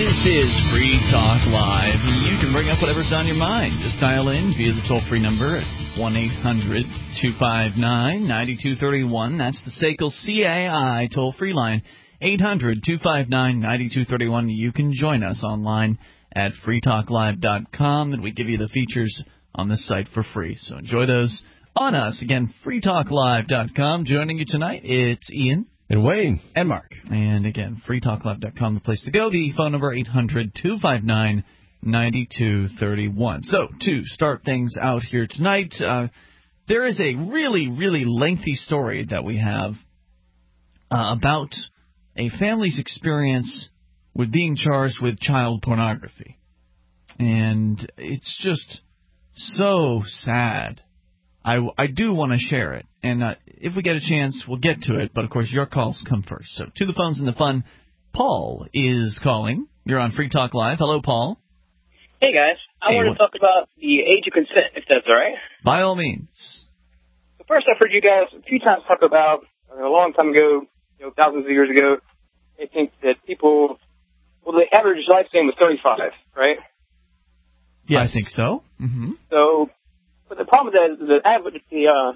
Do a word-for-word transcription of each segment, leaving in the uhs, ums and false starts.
This is Free Talk Live. You can bring up whatever's on your mind. Just dial in via the toll-free number at one eight hundred two five nine nine two three one. That's the S A C L C A I toll-free line, eight hundred two five nine nine two three one. You can join us online at free talk live dot com, and we give you the features on this site for free. So enjoy those on us. Again, free talk live dot com. Joining you tonight, it's Ian. And Wayne. And Mark. And again, free talk live dot com, the place to go. The phone number, eight hundred two five nine nine two three one. So, to start things out here tonight, uh, there is a really, really lengthy story that we have uh, about a family's experience with being charged with child pornography. And it's just so sad. I, I do want to share it, and uh, if we get a chance, we'll get to it, but of course your calls come first. So to the phones and the fun, Paul is calling. You're on Free Talk Live. Hello, Paul. Hey, guys. I hey, want what? to talk about the age of consent, if that's all right. By all means. So first, I've heard you guys a few times talk about, uh, a long time ago, you know, thousands of years ago, I think that people, well, the average lifespan was thirty-five, right? Yes. I think so. Mm-hmm. So... But the problem with that is the average, the, uh,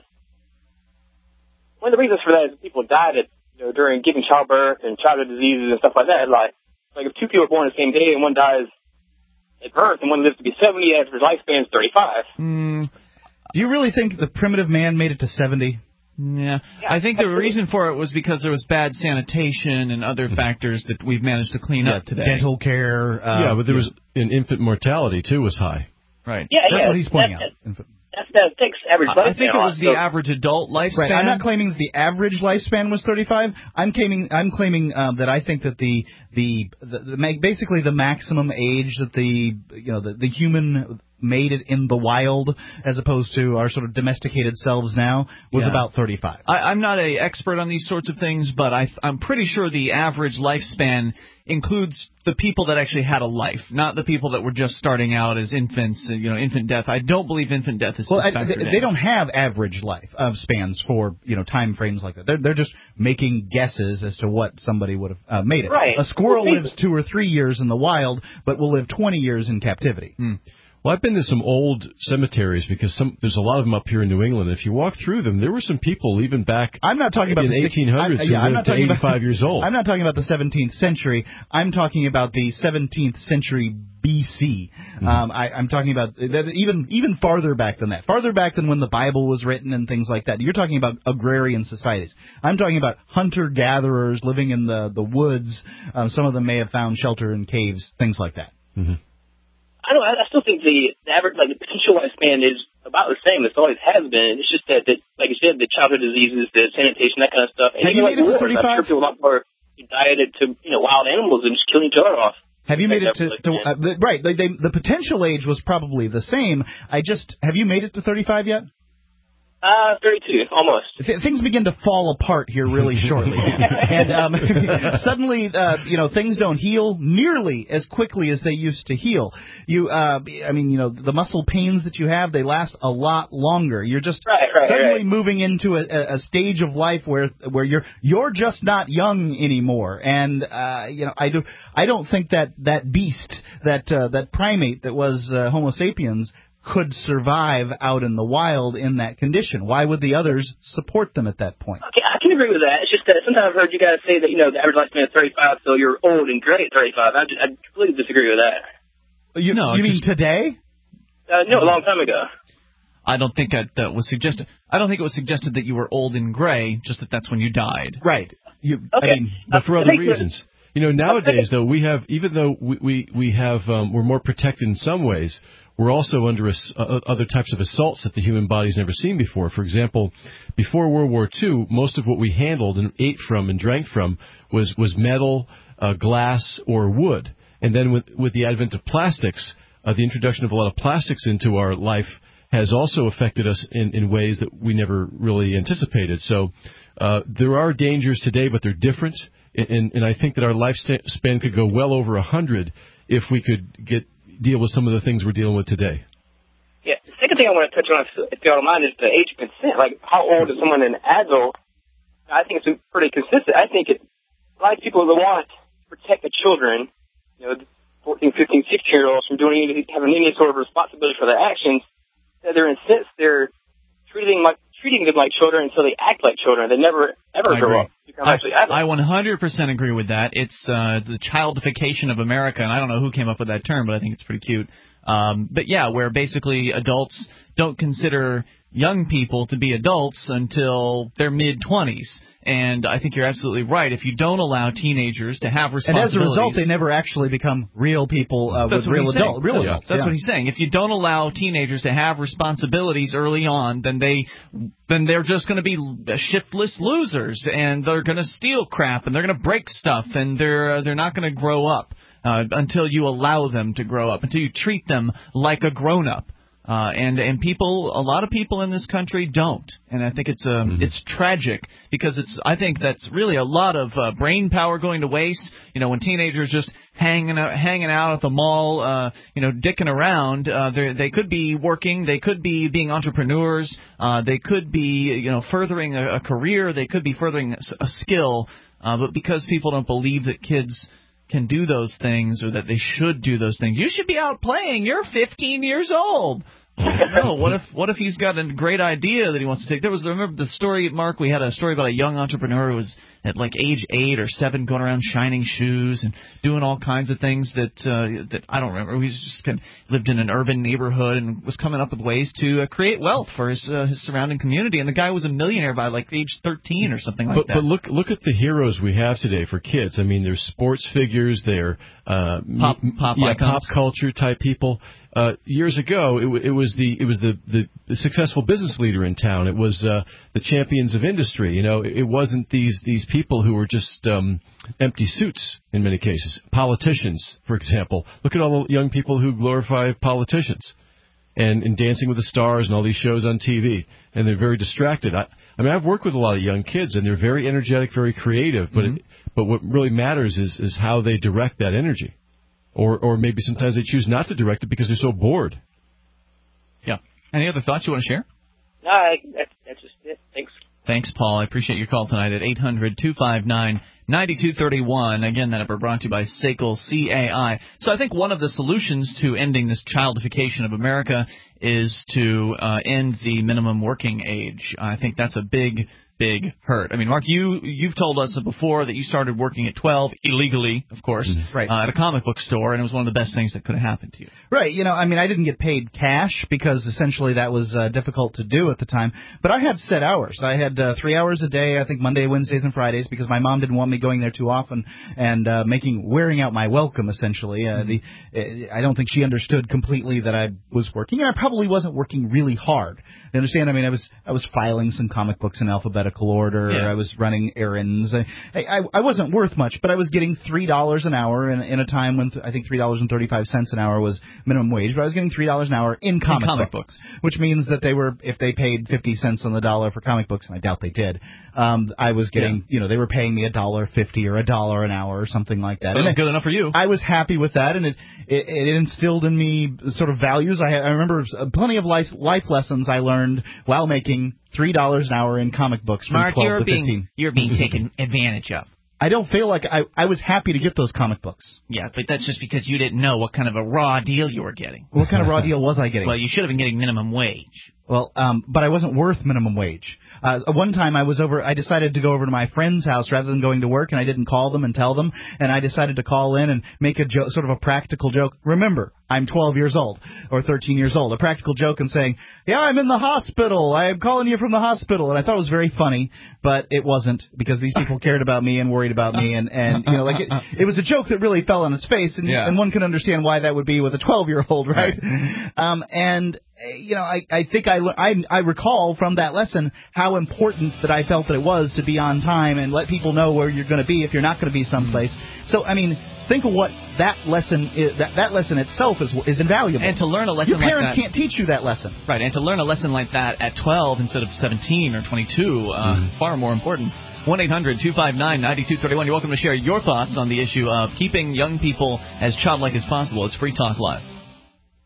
one of the reasons for that is people died at, you know, during giving childbirth and childhood diseases and stuff like that. Like, like if two people are born the same day and one dies at birth and one lives to be seventy, the average lifespan is thirty-five. Mm. Do you really think the primitive man made it to seventy? Yeah. yeah. I think the reason for it was because there was bad sanitation and other factors that we've managed to clean yeah, up today. Dental care. Uh, yeah, but there was an infant mortality, too, was high. Right. Yeah, That's yeah. what he's pointing that, out. That, That's that fixed average lifespan. I think it was the so. average adult lifespan. Right. I'm not claiming that the average lifespan was thirty-five. I'm claiming I'm claiming um, that I think that the the, the, the basically the maximum age that the you know the, the human made it in the wild, as opposed to our sort of domesticated selves now, was yeah. about thirty-five. I, I'm not an expert on these sorts of things, but I, I'm pretty sure the average lifespan includes the people that actually had a life, not the people that were just starting out as infants, you know, infant death. I don't believe infant death is well. I, factored they, in. they don't have average life of spans for you know time frames like that. They're they're just making guesses as to what somebody would have uh, made it. Right. A squirrel well, lives two or three years in the wild, but will live twenty years in captivity. Hmm. Well, I've been to some old cemeteries because some there's a lot of them up here in New England. If you walk through them, there were some people even back I'm not talking about in the eighteen hundreds who yeah, I'm lived not to eighty-five about, years old. I'm not talking about the seventeenth century. I'm talking about the seventeenth century B C. Mm-hmm. Um, I, I'm talking about that even even farther back than that, farther back than when the Bible was written and things like that. You're talking about agrarian societies. I'm talking about hunter-gatherers living in the, the woods. Um, some of them may have found shelter in caves, things like that. Mm-hmm. I don't. I still think the, the average, like the potential lifespan, is about the same. It always has been. It's just that, that, like you said, the childhood diseases, the sanitation, that kind of stuff. And have you like made it to wars, thirty-five? I'm sure people a lot more dieted to you know wild animals and just killing each other off. Have you made it to, to uh, the, right? They, they, the potential age was probably the same. I just have you made it to thirty-five yet? Uh, thirty-two, almost. Th- things begin to fall apart here really shortly, and um, suddenly, uh, you know, things don't heal nearly as quickly as they used to heal. You, uh, I mean, you know, the muscle pains that you have, they last a lot longer. You're just right, right, suddenly right. moving into a, a stage of life where where you're you're just not young anymore. And uh, you know, I do I don't think that that beast, that uh, that primate that was uh, Homo sapiens, could survive out in the wild in that condition. Why would the others support them at that point? Okay, I can agree with that. It's just that sometimes I've heard you guys say that, you know, the average lifespan is thirty-five, so you're old and gray at thirty-five. I, just, I completely disagree with that. You, no, you mean just, today? Uh, no, a long time ago. I don't think that, that was suggested. I don't think it was suggested that you were old and gray, just that that's when you died. Right. You, okay. I mean, but for uh, other reasons. You know, nowadays, though, we have, even though we, we, we have, um, we're more protected in some ways, we're also under ass- uh, other types of assaults that the human body's never seen before. For example, before World War Two, most of what we handled and ate from and drank from was, was metal, uh, glass, or wood. And then with, with the advent of plastics, uh, the introduction of a lot of plastics into our life has also affected us in, in ways that we never really anticipated. So uh, there are dangers today, but they're different. And, and I think that our lifespan could go well over a hundred if we could get deal with some of the things we're dealing with today. Yeah. The second thing I want to touch on, if you don't mind, is the age of consent. Like, how old is someone an adult? I think it's pretty consistent. I think it, a lot of people that want to protect the children, you know, fourteen, fifteen, sixteen-year-olds from doing any, having any sort of responsibility for their actions, that they're in a sense they're treating like treating them like children until they act like children. They never ever I grow agree. up. Become actually adults. I one hundred percent agree with that. It's uh, the childification of America, and I don't know who came up with that term, but I think it's pretty cute. Um, but yeah, where basically adults don't consider young people to be adults until their mid-twenties. And I think you're absolutely right. If you don't allow teenagers to have responsibilities... And as a result, they never actually become real people uh, with real, adult, real that's, adults. That's yeah. what he's saying. If you don't allow teenagers to have responsibilities early on, then, they, then they're just going to be shiftless losers, and they're going to steal crap, and they're going to break stuff, and they're, uh, they're not going to grow up uh, until you allow them to grow up, until you treat them like a grown-up. Uh, and and people, a lot of people in this country don't, and I think it's um mm-hmm. it's tragic because it's I think that's really a lot of uh, brain power going to waste. You know, when teenagers just hanging out, hanging out at the mall, uh, you know, dicking around, uh, they they could be working, they could be being entrepreneurs, uh, they could be you know furthering a, a career, they could be furthering a, a skill, uh, but because people don't believe that kids can do those things or that they should do those things. You should be out playing. You're fifteen years old. No, what if what if he's got a great idea that he wants to take? There was remember the story, Mark. We had a story about a young entrepreneur who was at like age eight or seven, going around shining shoes and doing all kinds of things that uh, that I don't remember. He just kind of lived in an urban neighborhood and was coming up with ways to uh, create wealth for his uh, his surrounding community. And the guy was a millionaire by like age thirteen or something like but, that. But look look at the heroes we have today for kids. I mean, they're sports figures, they're uh, pop pop yeah, icons. pop culture type people. Uh, years ago, it, w- it was the it was the, the, the successful business leader in town. It was uh, the champions of industry. You know, it, it wasn't these these people who were just um, empty suits in many cases. Politicians, for example. Look at all the young people who glorify politicians and, and Dancing with the Stars and all these shows on T V, and they're very distracted. I, I mean, I've worked with a lot of young kids, and they're very energetic, very creative. But mm-hmm. it, but what really matters is is how they direct that energy. Or or maybe sometimes they choose not to direct it because they're so bored. Yeah. Any other thoughts you want to share? No, I, that, that's just it. Thanks. Thanks, Paul. I appreciate your call tonight at eight hundred two five nine nine two three one. Again, that number brought to you by S A C L C A I. So I think one of the solutions to ending this childification of America is to uh, end the minimum working age. I think that's a big... big hurt. I mean, Mark, you, you've told us before that you started working at twelve, illegally, of course, right. uh, at a comic book store, and it was one of the best things that could have happened to you. Right. You know, I mean, I didn't get paid cash because essentially that was uh, difficult to do at the time, but I had set hours. I had uh, three hours a day, I think Monday, Wednesdays, and Fridays, because my mom didn't want me going there too often and uh, making wearing out my welcome, essentially. Uh, the uh, I don't think she understood completely that I was working, and I probably wasn't working really hard. You understand? I mean, I was I was filing some comic books in alphabetical order. Yeah. I was running errands. I, I I wasn't worth much, but I was getting three dollars an hour in, in a time when th- I think three dollars and thirty five cents an hour was minimum wage. But I was getting three dollars an hour in comic, in comic books, books, which means that they were if they paid fifty cents on the dollar for comic books, and I doubt they did. Um, I was getting yeah. you know they were paying me a dollar fifty or a dollar an hour or something like that. That was good enough for you. I was happy with that, and it it, it instilled in me sort of values. I, I remember plenty of life, life lessons I learned while making three dollars an hour in comic books from Mark, twelve you're to being, fifteen. You're being taken advantage of. I don't feel like I, I was happy to get those comic books. Yeah, but that's just because you didn't know what kind of a raw deal you were getting. What kind of raw deal was I getting? Well, you should have been getting minimum wage. Well, um, but I wasn't worth minimum wage. Uh, one time I was over, I decided to go over to my friend's house rather than going to work, and I didn't call them and tell them, and I decided to call in and make a joke, sort of a practical joke. Remember, I'm twelve years old, or thirteen years old. A practical joke and saying, yeah, I'm in the hospital. I'm calling you from the hospital. And I thought it was very funny, but it wasn't, because these people cared about me and worried about me, and, and you know, like, it, it was a joke that really fell on its face, and, yeah. and one can understand why that would be with a twelve-year-old, right? right. Um, and... You know, I, I think I, I, I recall from that lesson how important that I felt that it was to be on time and let people know where you're going to be if you're not going to be someplace. Mm. So, I mean, think of what that lesson is. That, that lesson itself is is invaluable. And to learn a lesson like that. Your parents like can't teach you that lesson. Right, and to learn a lesson like that at twelve instead of seventeen or twenty-two, uh, mm. far more important. one eight hundred two five nine nine two three one. You're welcome to share your thoughts on the issue of keeping young people as childlike as possible. It's Free Talk Live.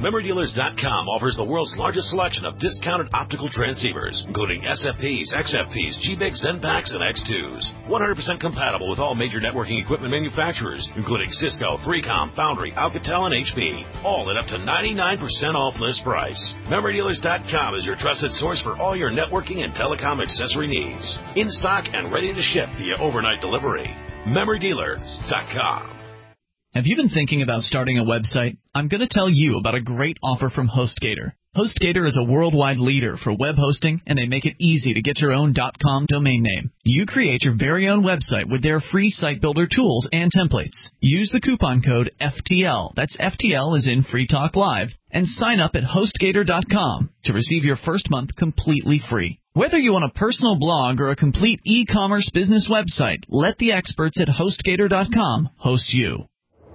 Memory Dealers dot com offers the world's largest selection of discounted optical transceivers, including S F Ps, X F Ps, G B I Cs, Zenpaks, and X twos. one hundred percent compatible with all major networking equipment manufacturers, including Cisco, three com, Foundry, Alcatel, and H P. All at up to ninety-nine percent off list price. Memory Dealers dot com is your trusted source for all your networking and telecom accessory needs. In stock and ready to ship via overnight delivery. Memory Dealers dot com. Have you been thinking about starting a website? I'm going to tell you about a great offer from HostGator. HostGator is a worldwide leader for web hosting, and they make it easy to get your own .com domain name. You create your very own website with their free site builder tools and templates. Use the coupon code F T L, that's F T L as in Free Talk Live, and sign up at HostGator dot com to receive your first month completely free. Whether you want a personal blog or a complete e-commerce business website, let the experts at HostGator dot com host you.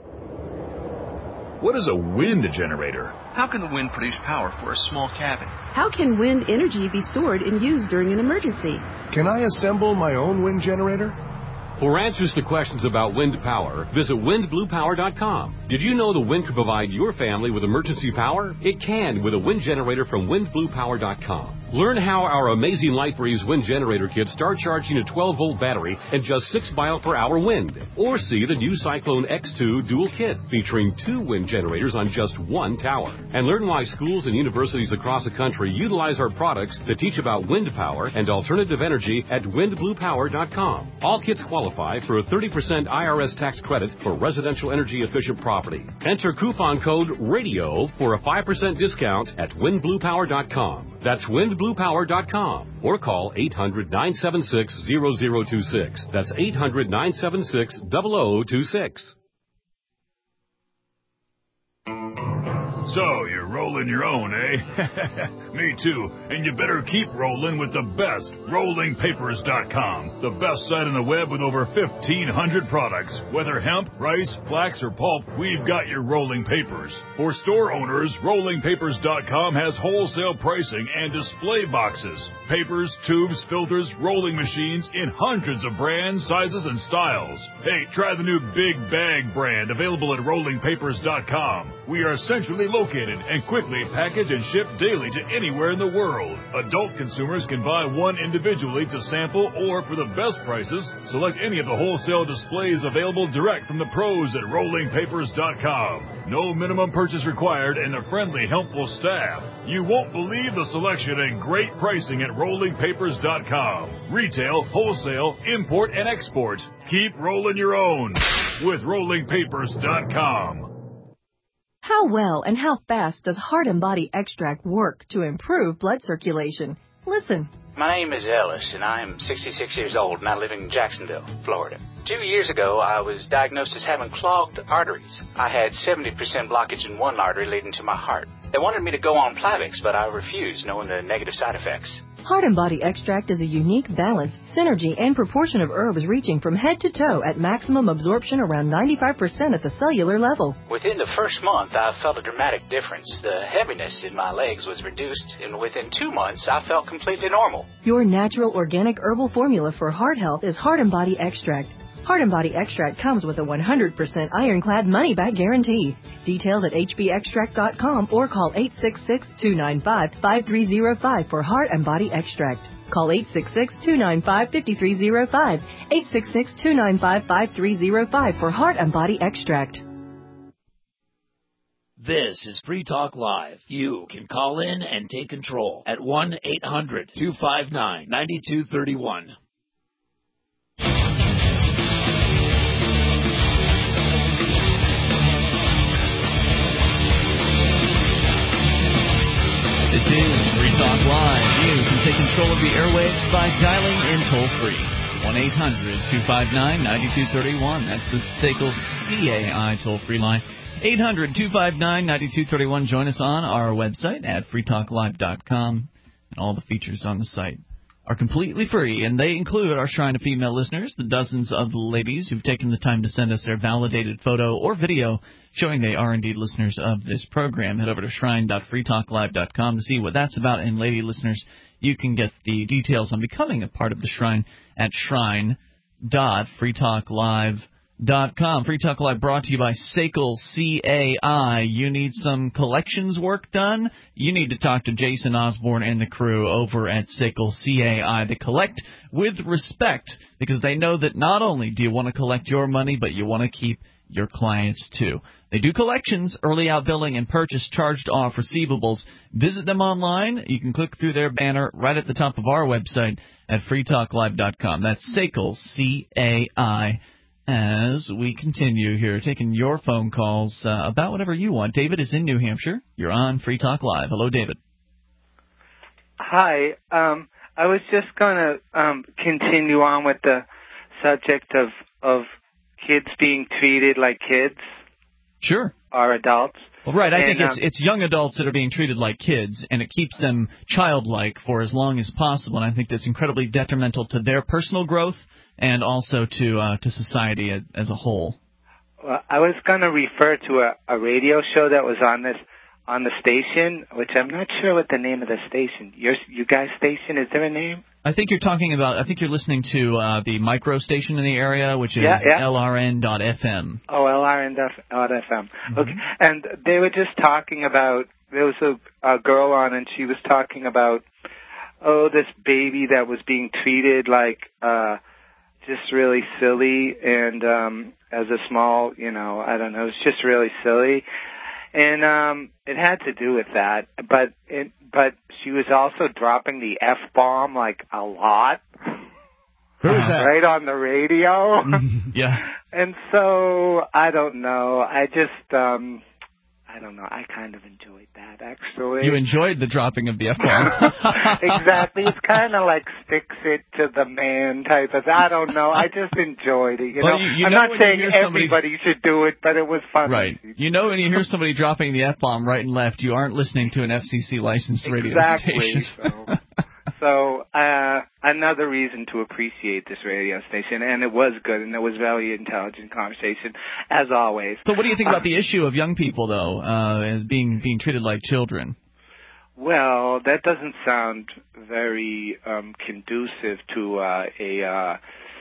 What is a wind generator? How can the wind produce power for a small cabin? How can wind energy be stored and used during an emergency? Can I assemble my own wind generator? For answers to questions about wind power, visit wind blue power dot com. Did you know the wind can provide your family with emergency power? It can with a wind generator from wind blue power dot com. Learn how our amazing LightBreeze wind generator kits start charging a twelve volt battery and just six mile per hour wind. Or see the new Cyclone X two dual kit featuring two wind generators on just one tower. And learn why schools and universities across the country utilize our products to teach about wind power and alternative energy at wind blue power dot com. All kits qualify for a thirty percent I R S tax credit for residential energy efficient property. Enter coupon code RADIO for a five percent discount at wind blue power dot com. That's wind blue power dot com or call eight hundred, nine seven six, zero zero two six. That's eight hundred, nine seven six, zero zero two six. So, you're rolling your own, eh? Me too. And you better keep rolling with the best, rolling papers dot com. The best site on the web with over fifteen hundred products. Whether hemp, rice, flax, or pulp, we've got your rolling papers. For store owners, rolling papers dot com has wholesale pricing and display boxes. Papers, tubes, filters, rolling machines in hundreds of brands, sizes, and styles. Hey, try the new Big Bag brand available at rolling papers dot com. We are centrally located and quickly package and ship daily to anywhere in the world. Adult consumers can buy one individually to sample or for the best prices, select any of the wholesale displays available direct from the pros at rolling papers dot com. No minimum purchase required and a friendly, helpful staff. You won't believe the selection and great pricing at rolling papers dot com. Retail, wholesale, import, and export. Keep rolling your own with rolling papers dot com. How well and how fast does Heart and Body Extract work to improve blood circulation? Listen. My name is Ellis, and I am sixty-six years old, and I live in Jacksonville, Florida. Two years ago, I was diagnosed as having clogged arteries. I had seventy percent blockage in one artery leading to my heart. They wanted me to go on Plavix, but I refused, knowing the negative side effects. Heart and Body Extract is a unique balance, synergy, and proportion of herbs reaching from head to toe at maximum absorption around ninety-five percent at the cellular level. Within the first month, I felt a dramatic difference. The heaviness in my legs was reduced, and within two months, I felt completely normal. Your natural organic herbal formula for heart health is Heart and Body Extract. Heart and Body Extract comes with a one hundred percent ironclad money-back guarantee. Details at H B extract dot com or call eight six six, two nine five, five three zero five for Heart and Body Extract. Call eight six six, two nine five, five three zero five, eight six six, two nine five, five three zero five for Heart and Body Extract. This is Free Talk Live. You can call in and take control at one eight hundred, two five nine, nine two three one. This is Free Talk Live. You can take control of the airwaves by dialing in toll-free. one eight hundred, two five nine, nine two three one. That's the S A C L C A I toll-free line. eight hundred, two five nine, nine two three one. Join us on our website at free talk live dot com. And all the features on the site are completely free, and they include our Shrine of Female listeners, the dozens of ladies who've taken the time to send us their validated photo or video showing they are indeed listeners of this program. Head over to shrine dot free talk live dot com to see what that's about. And lady listeners, you can get the details on becoming a part of the Shrine at shrine dot free talk live Dot com. Free Talk Live brought to you by S A C L C A I. You need some collections work done? You need to talk to Jason Osborne and the crew over at S A C L C A I. They collect with respect because they know that not only do you want to collect your money, but you want to keep your clients too. They do collections, early out billing, and purchase charged off receivables. Visit them online. You can click through their banner right at the top of our website at free talk live dot com. That's S A C L C A I. As we continue here, taking your phone calls uh, about whatever you want. David is in New Hampshire. You're on Free Talk Live. Hello, David. Hi. Um, I was just going to um, continue on with the subject of of kids being treated like kids. Sure. Or adults. Well, right. I and, think it's um, it's young adults that are being treated like kids, and it keeps them childlike for as long as possible. And I think that's incredibly detrimental to their personal growth and also to uh, to society as a whole. Well, I was going to refer to a, a radio show that was on this on the station, which I'm not sure what the name of the station. Your you guys' station, is there a name? I think you're talking about. I think you're listening to uh, the micro station in the area, which is yeah, yeah. L R N dot F M. Oh, L R N dot F M. Mm-hmm. Okay, and they were just talking about. There was a, a girl on, and she was talking about, oh, this baby that was being treated like. Uh, just really silly, and um as a small, you know, I don't know, it's just really silly. And um it had to do with that, but it but she was also dropping the F-bomb like a lot. Who is that? Right on the radio. Yeah. And so I don't know. I just um I don't know. I kind of enjoyed that, actually. You enjoyed the dropping of the F-bomb. Exactly. It's kind of like sticks it to the man type of, I don't know. I just enjoyed it. You well, know, you, you I'm know not saying somebody... everybody should do it, but it was fun. Right. You know when you hear somebody dropping the F-bomb right and left, you aren't listening to an F C C licensed radio exactly. station. So. So, uh, another reason to appreciate this radio station, and it was good, and it was very intelligent conversation, as always. So what do you think about the issue of young people, though, uh, as being being treated like children? Well, that doesn't sound very um, conducive to uh, a uh,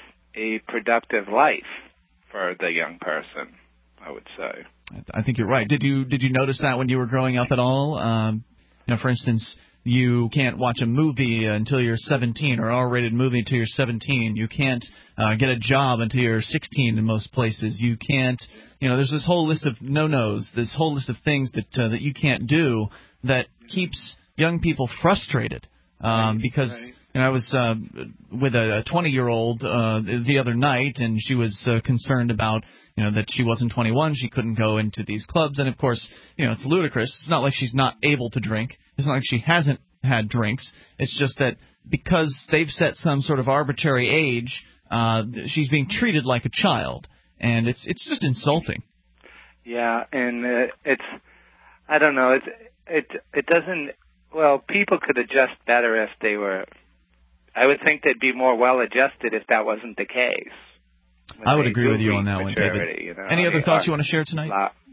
a productive life for the young person, I would say. I think you're right. Did you did you notice that when you were growing up at all? Um, you know, for instance, you can't watch a movie until you're seventeen, or an R-rated movie until you're seventeen. You can't uh, get a job until you're sixteen in most places. You can't, you know, there's this whole list of no-nos, this whole list of things that uh, that you can't do that keeps young people frustrated. Um, right, because right. you know, I was uh, with a twenty-year-old uh, the other night, and she was uh, concerned about, you know, that she wasn't twenty-one, she couldn't go into these clubs, and of course, you know, it's ludicrous. It's not like she's not able to drink. It's not like she hasn't had drinks. It's just that because they've set some sort of arbitrary age, uh, she's being treated like a child, and it's it's just insulting. Yeah, and uh, it's I don't know. It's it it doesn't. Well, people could adjust better if they were. I would think they'd be more well adjusted if that wasn't the case. I would agree with you on that one, David. You know, Any other thoughts you want to share tonight?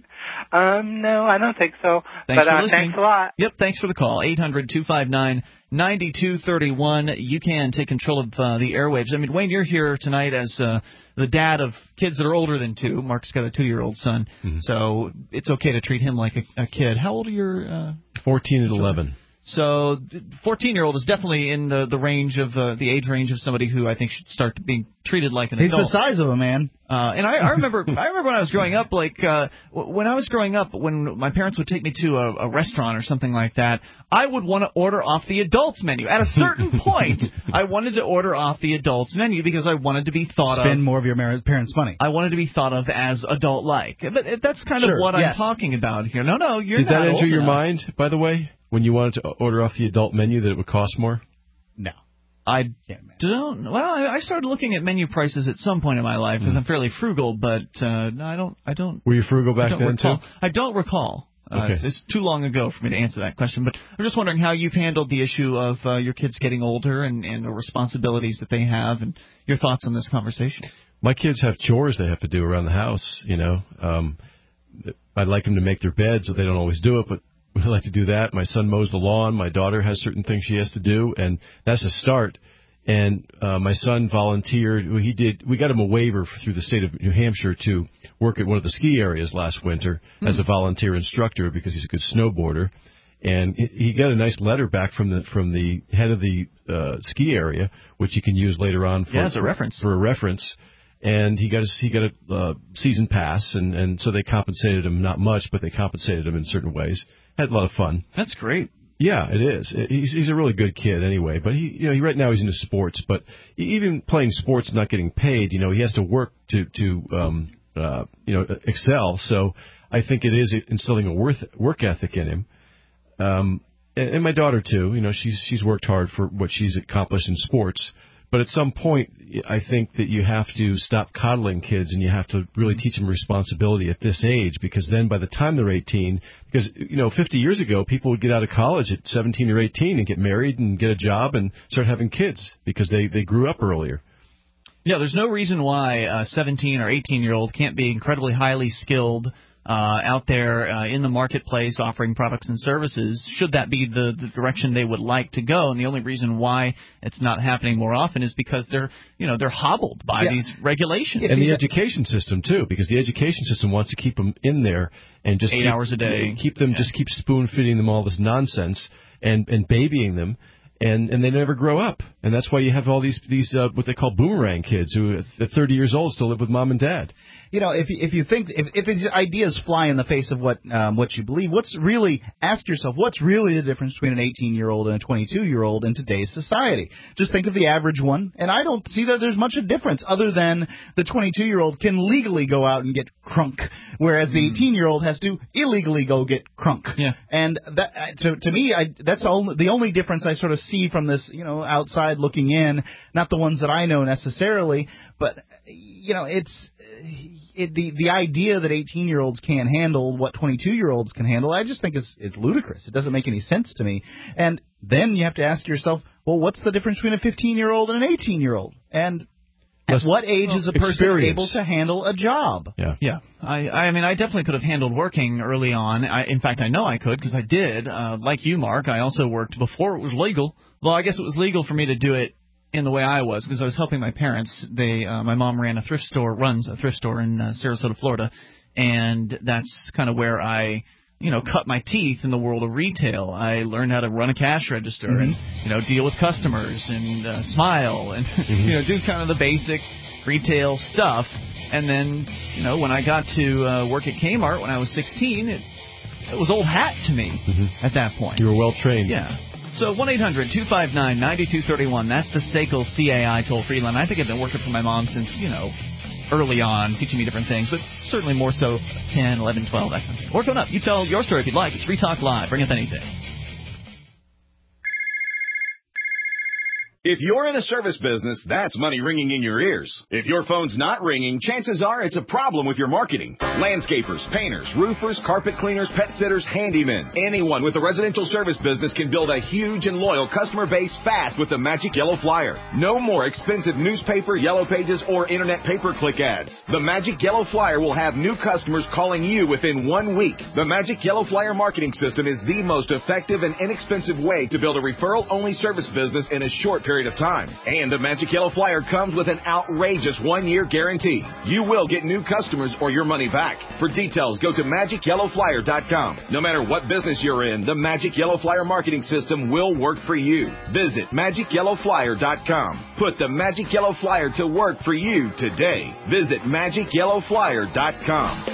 Um, no, I don't think so. Thanks but for uh, listening. Thanks a lot. Yep, thanks for the call. eight hundred two five nine nine two three one. You can take control of uh, the airwaves. I mean, Wayne, you're here tonight as uh, the dad of kids that are older than two. Mark's got a two-year-old son, mm-hmm. so it's okay to treat him like a, a kid. How old are your uh, fourteen and eleven. So fourteen-year-old is definitely in the, the range of uh, the age range of somebody who I think should start being treated like an He's adult. He's the size of a man. Uh, and I, I remember I remember when I was growing up, like uh, when I was growing up, when my parents would take me to a, a restaurant or something like that, I would want to order off the adults menu. At a certain point, I wanted to order off the adults menu because I wanted to be thought Spend of. Spend more of your parents' money. I wanted to be thought of as adult-like. But that's kind sure, of what yes. I'm talking about here. No, no, you're Did not that enter old your enough. mind, by the way? When you wanted to order off the adult menu, that it would cost more? No. I don't. Well, I started looking at menu prices at some point in my life because mm. I'm fairly frugal, but uh, no, I don't. I don't. Were you frugal back then recall. too? I don't recall. Okay. Uh, it's too long ago for me to answer that question. But I'm just wondering how you've handled the issue of uh, your kids getting older and, and the responsibilities that they have, and your thoughts on this conversation. My kids have chores they have to do around the house. You know, um, I'd like them to make their beds, so they don't always do it, but we like to do that. My son mows the lawn. My daughter has certain things she has to do, and that's a start. And uh, my son volunteered. He did. We got him a waiver through the state of New Hampshire to work at one of the ski areas last winter hmm. as a volunteer instructor because he's a good snowboarder. And he got a nice letter back from the from the head of the uh, ski area, which he can use later on for, yeah, as a reference. for a reference. And he got a, he got a uh, season pass, and, and so they compensated him, not much, but they compensated him in certain ways. Had a lot of fun. That's great. Yeah, it is. He's he's a really good kid anyway. But he, you know, he right now he's into sports. But even playing sports, and not getting paid, you know, he has to work to to um, uh, you know excel. So I think it is instilling a worth, work ethic in him. Um, and, and my daughter too. You know, she's she's worked hard for what she's accomplished in sports. But at some point, I think that you have to stop coddling kids, and you have to really teach them responsibility at this age, because then by the time they're eighteen, because, you know, fifty years ago, people would get out of college at seventeen or eighteen and get married and get a job and start having kids because they, they grew up earlier. Yeah, there's no reason why a seventeen or eighteen-year-old can't be incredibly highly skilled Uh, out there uh, in the marketplace offering products and services, should that be the, the direction they would like to go. And the only reason why it's not happening more often is because they're, you know, they're hobbled by yeah. these regulations. And the education system, too, because the education system wants to keep them in there and just Eight keep, hours a day. keep them, yeah. just keep spoon-feeding them all this nonsense and, and babying them. And and they never grow up, and that's why you have all these these uh, what they call boomerang kids who at thirty years old still live with mom and dad. You know, if if you think if, if these ideas fly in the face of what um, what you believe, what's really ask yourself what's really the difference between an eighteen-year-old and a twenty-two-year-old in today's society? Just think of the average one, and I don't see that there's much of a difference other than the twenty-two-year-old can legally go out and get crunk, whereas the eighteen-year-old has to illegally go get crunk. Yeah. And that so to me, I, that's only, the only difference I sort of see from this, you know, outside looking in, not the ones that I know necessarily, but you know, it's it, the the idea that eighteen-year-olds can't handle what twenty-two-year-olds can handle. I just think it's it's ludicrous. It doesn't make any sense to me. And then you have to ask yourself, well, what's the difference between a fifteen-year-old and an eighteen-year-old? And at what age is a person experience. able to handle a job? Yeah, yeah. I, I mean, I definitely could have handled working early on. I, in fact, I know I could because I did. Uh, like you, Mark, I also worked before it was legal. Well, I guess it was legal for me to do it in the way I was because I was helping my parents. They, uh, my mom ran a thrift store, runs a thrift store in uh, Sarasota, Florida, and that's kind of where I, you know, cut my teeth in the world of retail. I learned how to run a cash register mm-hmm. and, you know, deal with customers and uh, smile and, mm-hmm. you know, do kind of the basic retail stuff. And then, you know, when I got to uh, work at Kmart when I was sixteen, it, it was old hat to me mm-hmm. at that point. You were well trained. Yeah. So one eight hundred two five nine nine two three one, that's the S A C L C A I toll-free line. I think I've been working for my mom since, you know, early on, teaching me different things, but certainly more so ten, eleven, twelve, that kind of thing. Or phone up. You tell your story if you'd like. It's Free Talk Live. Bring up anything. If you're in a service business, that's money ringing in your ears. If your phone's not ringing, chances are it's a problem with your marketing. Landscapers, painters, roofers, carpet cleaners, pet sitters, handymen. Anyone with a residential service business can build a huge and loyal customer base fast with the Magic Yellow Flyer. No more expensive newspaper, yellow pages, or internet pay-per-click ads. The Magic Yellow Flyer will have new customers calling you within one week. The Magic Yellow Flyer marketing system is the most effective and inexpensive way to build a referral-only service business in a short period of time. And the Magic Yellow Flyer comes with an outrageous one-year guarantee. You will get new customers or your money back. For details, go to magic yellow flyer dot com. No matter what business you're in, the Magic Yellow Flyer marketing system will work for you. Visit magic yellow flyer dot com. Put the Magic Yellow Flyer to work for you today. Visit magic yellow flyer dot com.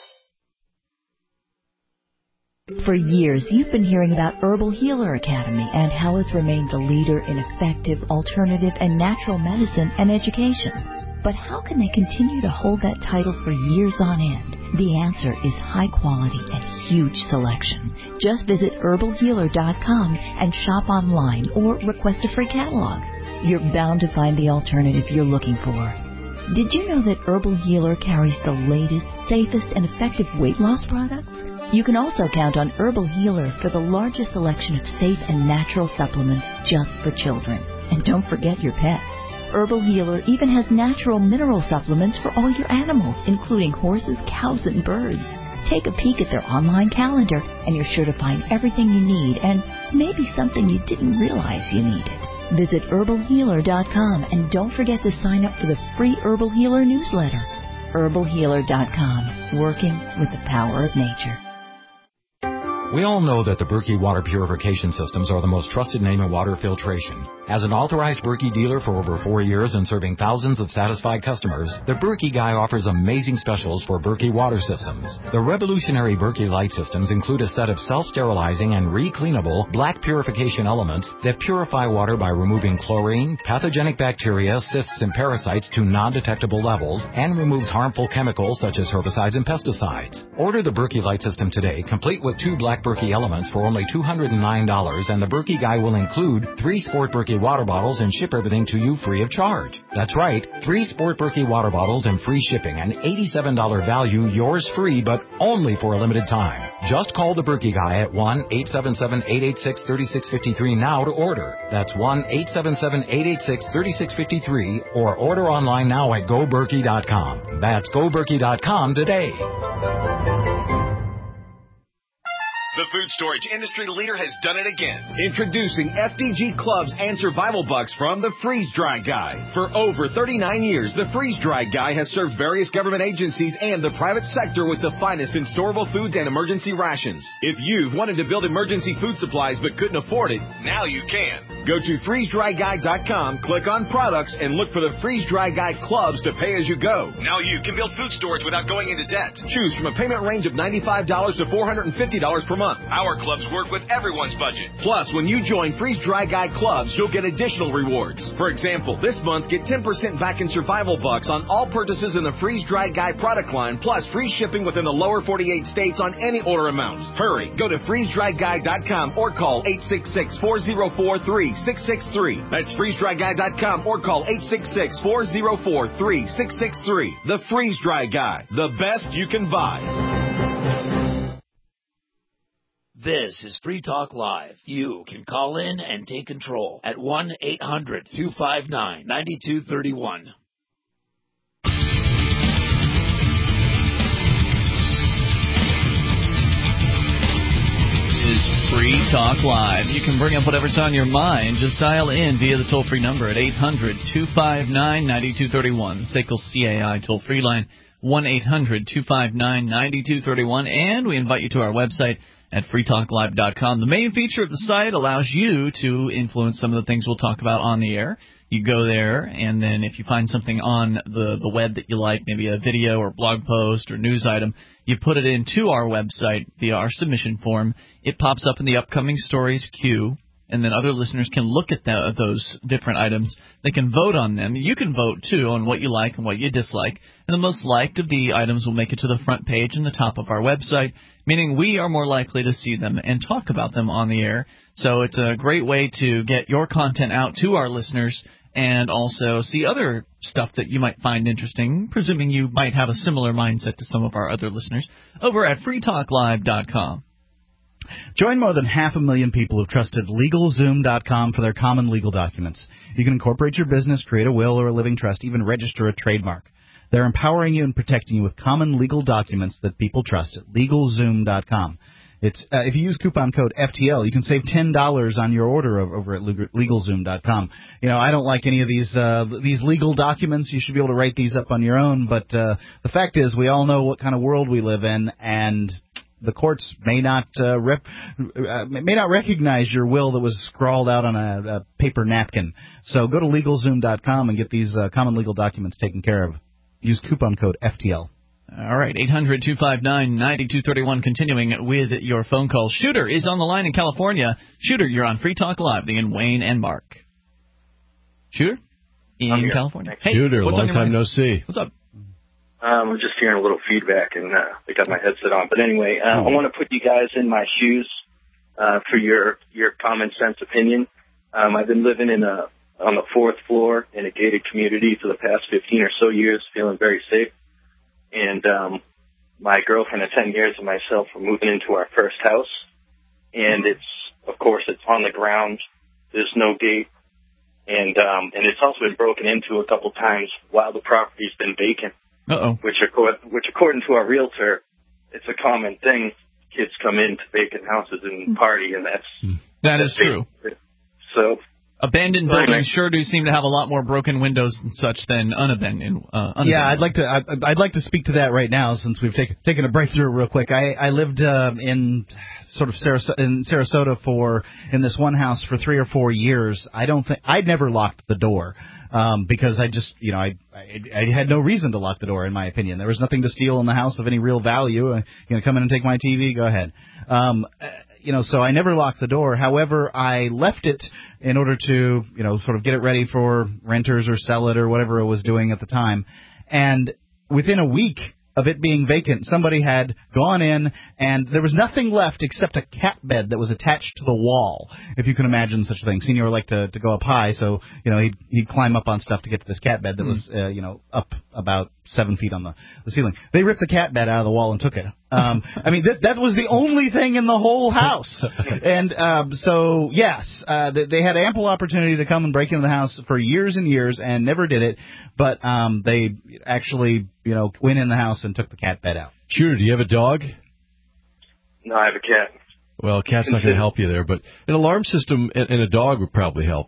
For years, you've been hearing about Herbal Healer Academy and how it's remained the leader in effective, alternative, and natural medicine and education. But how can they continue to hold that title for years on end? The answer is high quality and huge selection. Just visit herbal healer dot com and shop online or request a free catalog. You're bound to find the alternative you're looking for. Did you know that Herbal Healer carries the latest, safest, and effective weight loss products? You can also count on Herbal Healer for the largest selection of safe and natural supplements just for children. And don't forget your pets. Herbal Healer even has natural mineral supplements for all your animals, including horses, cows, and birds. Take a peek at their online calendar, and you're sure to find everything you need and maybe something you didn't realize you needed. Visit herbal healer dot com and don't forget to sign up for the free Herbal Healer newsletter. herbal healer dot com, working with the power of nature. We all know that the Berkey water purification systems are the most trusted name in water filtration. As an authorized Berkey dealer for over four years and serving thousands of satisfied customers, the Berkey Guy offers amazing specials for Berkey water systems. The revolutionary Berkey Light systems include a set of self-sterilizing and re-cleanable black purification elements that purify water by removing chlorine, pathogenic bacteria, cysts, and parasites to non-detectable levels, and removes harmful chemicals such as herbicides and pesticides. Order the Berkey Light system today, complete with two black Berkey elements for only two hundred nine dollars, and the Berkey Guy will include three Sport Berkey water bottles and ship everything to you free of charge. That's right, three Sport Berkey water bottles and free shipping, an eighty-seven dollars value, yours free, but only for a limited time. Just call the Berkey Guy at one eight seven seven, eight eight six, three six five three now to order. That's one eight seven seven, eight eight six, three six five three, or order online now at go berkey dot com. That's go berkey dot com today. The food storage industry leader has done it again. Introducing F D G Clubs and Survival Bucks from the Freeze Dry Guy. For over thirty-nine years, the Freeze Dry Guy has served various government agencies and the private sector with the finest in storable foods and emergency rations. If you've wanted to build emergency food supplies but couldn't afford it, now you can. Go to freeze dry guy dot com, click on products, and look for the Freeze Dry Guy Clubs to pay as you go. Now you can build food storage without going into debt. Choose from a payment range of ninety-five dollars to four hundred fifty dollars per month. Our clubs work with everyone's budget. Plus, when you join Freeze Dry Guy Clubs, you'll get additional rewards. For example, this month, get ten percent back in Survival Bucks on all purchases in the Freeze Dry Guy product line, plus free shipping within the lower forty-eight states on any order amount. Hurry, go to freeze dry guy dot com or call eight six six, four zero four, three six six three. That's freeze dry guy dot com or call eight six six, four zero four, three six six three. The Freeze Dry Guy, the best you can buy. This is Free Talk Live. You can call in and take control at one eight hundred, two five nine, nine two three one. Is Free Talk Live. You can bring up whatever's on your mind. Just dial in via the toll-free number at eight hundred, two five nine, nine two three one. S A C L C A I toll-free line, one eight hundred, two five nine, nine two three one. And we invite you to our website at free talk live dot com. The main feature of the site allows you to influence some of the things we'll talk about on the air. You go there, and then if you find something on the, the web that you like, maybe a video or blog post or news item, you put it into our website via our submission form. It pops up in the upcoming stories queue, and then other listeners can look at the, those different items. They can vote on them. You can vote, too, on what you like and what you dislike. And the most liked of the items will make it to the front page and the top of our website, meaning we are more likely to see them and talk about them on the air. So it's a great way to get your content out to our listeners and also see other stuff that you might find interesting, presuming you might have a similar mindset to some of our other listeners, over at free talk live dot com. Join more than half a million people who've trusted LegalZoom dot com for their common legal documents. You can incorporate your business, create a will or a living trust, even register a trademark. They're empowering you and protecting you with common legal documents that people trust at LegalZoom dot com. It's uh, if you use coupon code F T L, you can save ten dollars on your order over at LegalZoom dot com. You know, I don't like any of these uh, these legal documents. You should be able to write these up on your own. But uh, the fact is, we all know what kind of world we live in, and the courts may not uh, rep, uh, may not recognize your will that was scrawled out on a, a paper napkin. So go to LegalZoom dot com and get these uh, common legal documents taken care of. Use coupon code F T L. All right, eight hundred, two five nine, nine two three one, continuing with your phone call. Shooter is on the line in California. Shooter, you're on Free Talk Live, Ian, Wayne, and Mark. Shooter? In California. Hey, Shooter, what's long time no see. What's up? Um, I'm just hearing a little feedback, and uh, I got my headset on. But anyway, uh, I want to put you guys in my shoes uh, for your, your common sense opinion. Um, I've been living in a on the fourth floor in a gated community for the past fifteen or so years, feeling very safe. And um, my girlfriend of ten years and myself were moving into our first house. And it's, of course, it's on the ground. There's no gate. And um, and it's also been broken into a couple times while the property's been vacant. Uh-oh. Which, which, according to our realtor, it's a common thing. Kids come into vacant houses and party, and that's... That is true. So Abandoned buildings sure do seem to have a lot more broken windows and such than unabandoned. Uh, unabandoned. Yeah, I'd like to. I'd, I'd like to speak to that right now since we've taken taken a breakthrough real quick. I I lived uh, in sort of Sarasota, in Sarasota for in this one house for three or four years. I don't think I'd never locked the door um, because I just you know I, I I had no reason to lock the door in my opinion. There was nothing to steal in the house of any real value. Uh, you know, come in and take my T V. Go ahead. Um, You know, so I never locked the door. However, I left it in order to, you know, sort of get it ready for renters or sell it or whatever it was doing at the time. And within a week of it being vacant, somebody had gone in and there was nothing left except a cat bed that was attached to the wall, if you can imagine such a thing. Senior liked to, to go up high, so, you know, he'd, he'd climb up on stuff to get to this cat bed that mm. was, uh, you know, up about seven feet on the, the ceiling. They ripped the cat bed out of the wall and took it. Um, I mean, that, that was the only thing in the whole house. And um, so, yes, uh, they, they had ample opportunity to come and break into the house for years and years and never did it. But um, they actually, you know, went in the house and took the cat bed out. Shooter, do you have a dog? No, I have a cat. Well, a cat's not going to help you there, but an alarm system and, and a dog would probably help.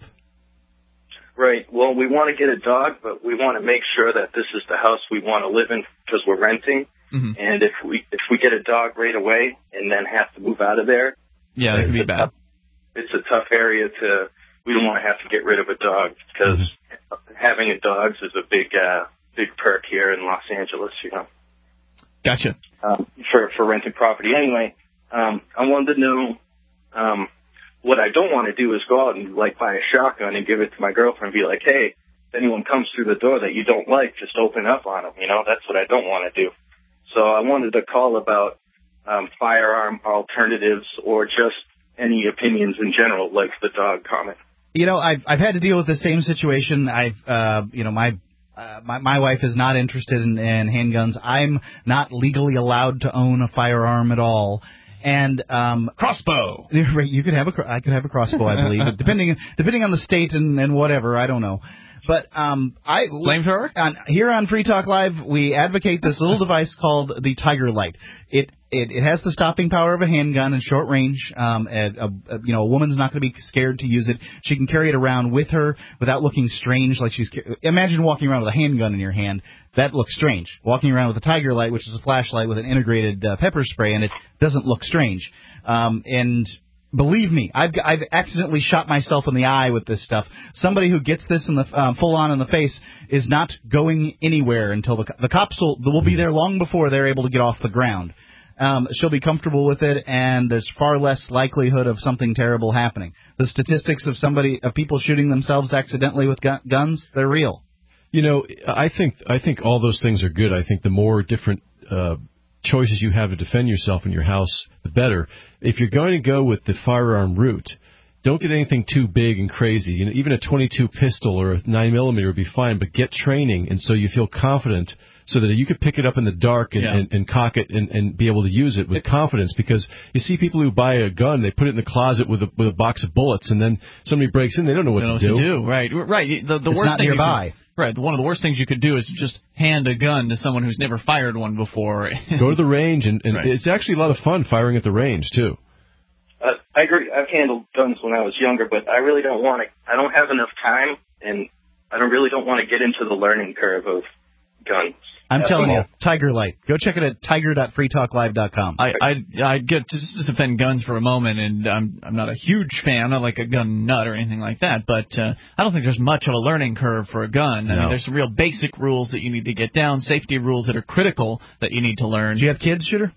Right. Well, we want to get a dog, but we want to make sure that this is the house we want to live in because we're renting. Mm-hmm. And if we if we get a dog right away and then have to move out of there, yeah, that could be bad. Tough, it's a tough area to. We don't want to have to get rid of a dog because mm-hmm. having a dog is a big uh, big perk here in Los Angeles. You know. Gotcha. Um, for for renting property. Anyway, um, I wanted to know. Um, What I don't want to do is go out and, like, buy a shotgun and give it to my girlfriend and be like, hey, if anyone comes through the door that you don't like, just open up on them. You know, that's what I don't want to do. So I wanted to call about um, firearm alternatives or just any opinions in general, like the dog comment. You know, I've I've had to deal with the same situation. I've, uh, you know, my Uh, my, my wife is not interested in, in handguns. I'm not legally allowed to own a firearm at all. And um, crossbow. Right, you could have a I could have a crossbow, I believe, depending depending on the state and, and whatever. I don't know. But um, I flamethrower. On, here on Free Talk Live, we advocate this little device called the Tiger Light. It it, it has the stopping power of a handgun in short range. Um, a, a, a, you know, a woman's not going to be scared to use it. She can carry it around with her without looking strange. Like she's imagine walking around with a handgun in your hand. That looks strange. Walking around with a Tiger Light, which is a flashlight with an integrated uh, pepper spray in it, doesn't look strange. Um, and believe me, I've I've accidentally shot myself in the eye with this stuff. Somebody who gets this in the um, full on in the face is not going anywhere until the the cops will will be there long before they're able to get off the ground. Um, she'll be comfortable with it, and there's far less likelihood of something terrible happening. The statistics of somebody of people shooting themselves accidentally with gu- guns, they're real. You know, I think I think all those things are good. I think the more different uh, choices you have to defend yourself in your house, the better. If you're going to go with the firearm route, don't get anything too big and crazy. You know, even a twenty-two pistol or a nine millimeter would be fine, but get training, and so you feel confident, so that you could pick it up in the dark and, yeah. and, and cock it and, and be able to use it with confidence. Because you see people who buy a gun, they put it in the closet with a with a box of bullets, and then somebody breaks in, they don't know what, don't to, know do. what to do. Right, right. The, the it's worst not thing nearby. Right. One of the worst things you could do is just hand a gun to someone who's never fired one before. Go to the range, and, and right. it's actually a lot of fun firing at the range, too. Uh, I agree. I've handled guns when I was younger, but I really don't want to. I don't have enough time, and I don't really don't want to get into the learning curve of guns. I'm telling you, Tiger Light. Go check it at tiger dot free talk live dot com. I I I get to just defend guns for a moment, and I'm I'm not a huge fan. I'm not like a gun nut or anything like that, but uh, I don't think there's much of a learning curve for a gun. I no. mean, there's some real basic rules that you need to get down, safety rules that are critical that you need to learn. Do you have kids, Shooter?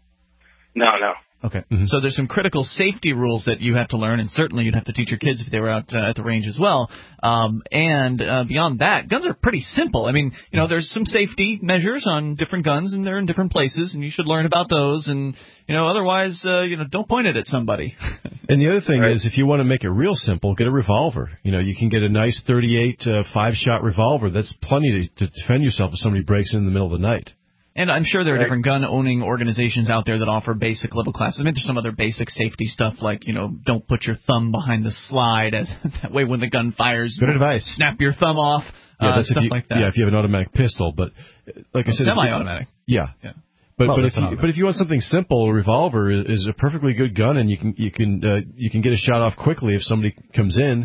No, no. Okay. Mm-hmm. So there's some critical safety rules that you have to learn, and certainly you'd have to teach your kids if they were out uh, at the range as well. Um, and uh, beyond that, guns are pretty simple. I mean, you know, there's some safety measures on different guns, and they're in different places, and you should learn about those. And, you know, otherwise, uh, you know, don't point it at somebody. And the other thing right. is, if you want to make it real simple, get a revolver. You know, you can get a nice thirty-eight uh, five-shot revolver. That's plenty to, to defend yourself if somebody breaks in in the middle of the night. And I'm sure there are different gun-owning organizations out there that offer basic level classes. I mean, there's some other basic safety stuff like, you know, don't put your thumb behind the slide, as that way when the gun fires, good advice. Snap your thumb off. Yeah, uh, that's stuff if you, like that. Yeah, if you have an automatic pistol, but like well, I said, semi-automatic. Yeah, yeah. But well, but if you, but if you want something simple, a revolver is, is a perfectly good gun, and you can you can uh, you can get a shot off quickly if somebody comes in.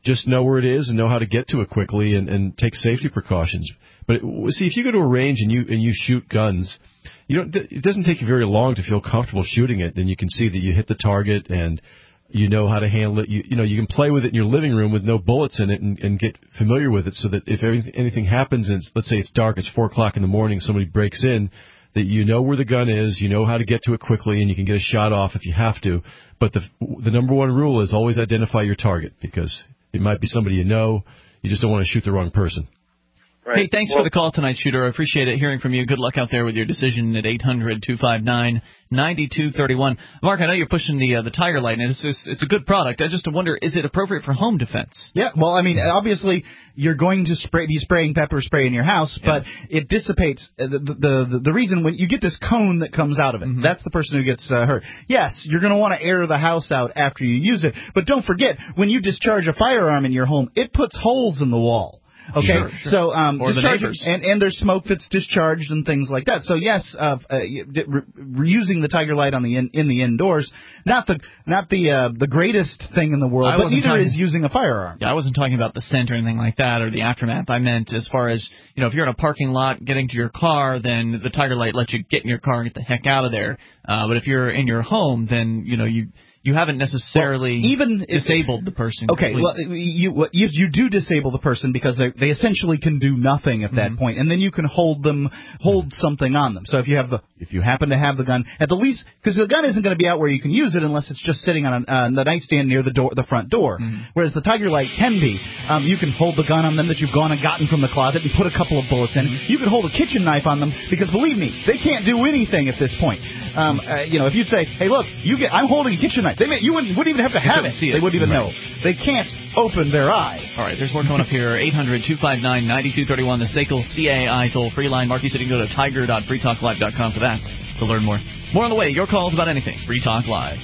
just know where it is and know how to get to it quickly and, and take safety precautions. But see, if you go to a range and you and you shoot guns, you don't. It doesn't take you very long to feel comfortable shooting it. Then you can see that you hit the target and you know how to handle it. You, you know, you can play with it in your living room with no bullets in it and, and get familiar with it, so that if anything, anything happens, and it's, let's say it's dark, it's four o'clock in the morning, somebody breaks in, that you know where the gun is, you know how to get to it quickly, and you can get a shot off if you have to. But the the number one rule is always identify your target, because it might be somebody you know. You just don't want to shoot the wrong person. Right. Hey, thanks well, for the call tonight, Shooter. I appreciate it hearing from you. Good luck out there with your decision at eight hundred two five nine nine two three one. Mark, I know you're pushing the uh, the Tiger Light, and it's just, it's a good product. I just wonder, is it appropriate for home defense? Yeah, well, I mean, obviously you're going to spray, be spraying pepper spray in your house, yeah. but it dissipates. The, the the the reason when you get this cone that comes out of it, mm-hmm. that's the person who gets uh, hurt. Yes, you're going to want to air the house out after you use it, but don't forget, when you discharge a firearm in your home, it puts holes in the wall. Okay, sure, sure. so um, or the neighbors. and and there's smoke that's discharged and things like that. So yes, uh, uh, re- reusing the Tiger Light on the in, in the indoors, not the not the uh, the greatest thing in the world, I but neither talking, is using a firearm. Yeah, I wasn't talking about the scent or anything like that or the aftermath. I meant as far as, you know, if you're in a parking lot getting to your car, then the Tiger Light lets you get in your car and get the heck out of there. Uh, but if you're in your home, then you know you. You haven't necessarily well, even disabled the person. Okay, completely. well, you, you you do disable the person because they, they essentially can do nothing at that mm-hmm. point, and then you can hold them, hold mm-hmm. something on them. So if you have the, if you happen to have the gun, at the least, because the gun isn't going to be out where you can use it unless it's just sitting on a, uh, the nightstand near the door, the front door. Mm-hmm. Whereas the Tiger Light can be, um, you can hold the gun on them that you've gone and gotten from the closet and put a couple of bullets in. Mm-hmm. You can hold a kitchen knife on them because believe me, they can't do anything at this point. Um, uh, you know, if you say, hey, look, you get, I'm holding a kitchen knife, they may, you wouldn't, wouldn't even have to have it. it. They wouldn't even right. know. They can't open their eyes. All right, there's more coming up here. eight hundred two five nine nine two three one, the S A C L C A I toll-free line. Mark, you said you can go to tiger dot free talk live dot com for that to learn more. More on the way. Your calls about anything. Free Talk Live.